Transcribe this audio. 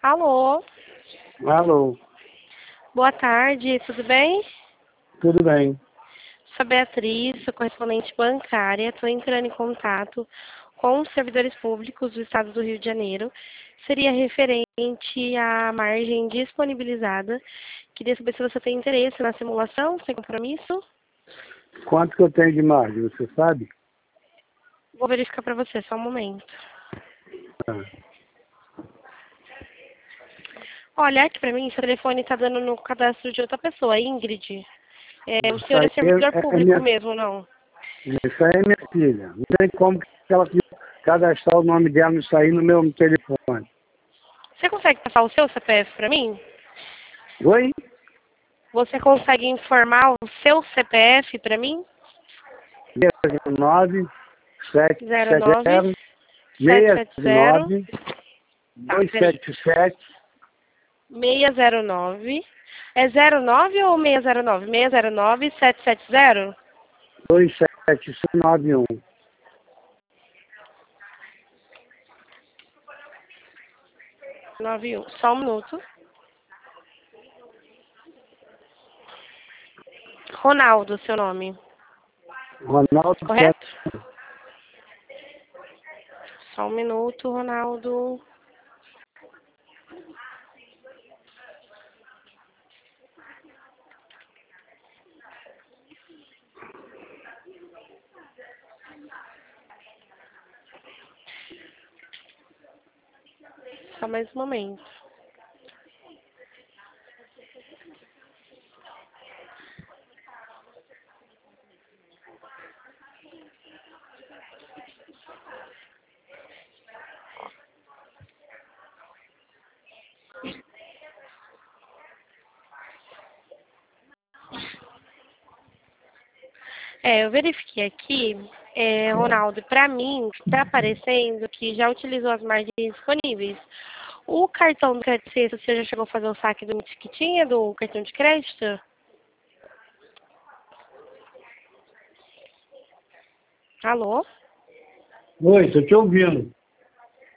Alô, Alô, boa tarde, tudo bem? tudo bem? Sou Beatriz, sou correspondente bancária, estou entrando em contato com os servidores públicos do Estado do Rio de Janeiro. Seria referente à margem disponibilizada. Queria saber se você tem interesse na simulação, sem compromisso. Quanto que eu tenho de margem, você sabe? Vou verificar para você, só um momento. Ah, Olha, aqui para mim, seu telefone está dando no cadastro de outra pessoa, Ingrid. O isso senhor é aí servidor é público minha, mesmo, não? isso aí é minha filha. Não tem como que ela cadastrar o nome dela e sair no meu telefone. Você consegue passar o seu CPF para mim? Oi? Você consegue informar o seu CPF para mim? 69 09 770 770 609 peraí. 277 609. É 09 ou 609? 609 770 27791. 91. Só um minuto. Ronaldo, seu nome. Ronaldo Correto? Só um minuto, Ronaldo. Só mais um momento. Eu verifiquei aqui, Ronaldo, para mim está aparecendo que já utilizou as margens disponíveis. O cartão do crédito, você já chegou a fazer o saque do que tinha do cartão de crédito? Alô? Oi, estou te ouvindo.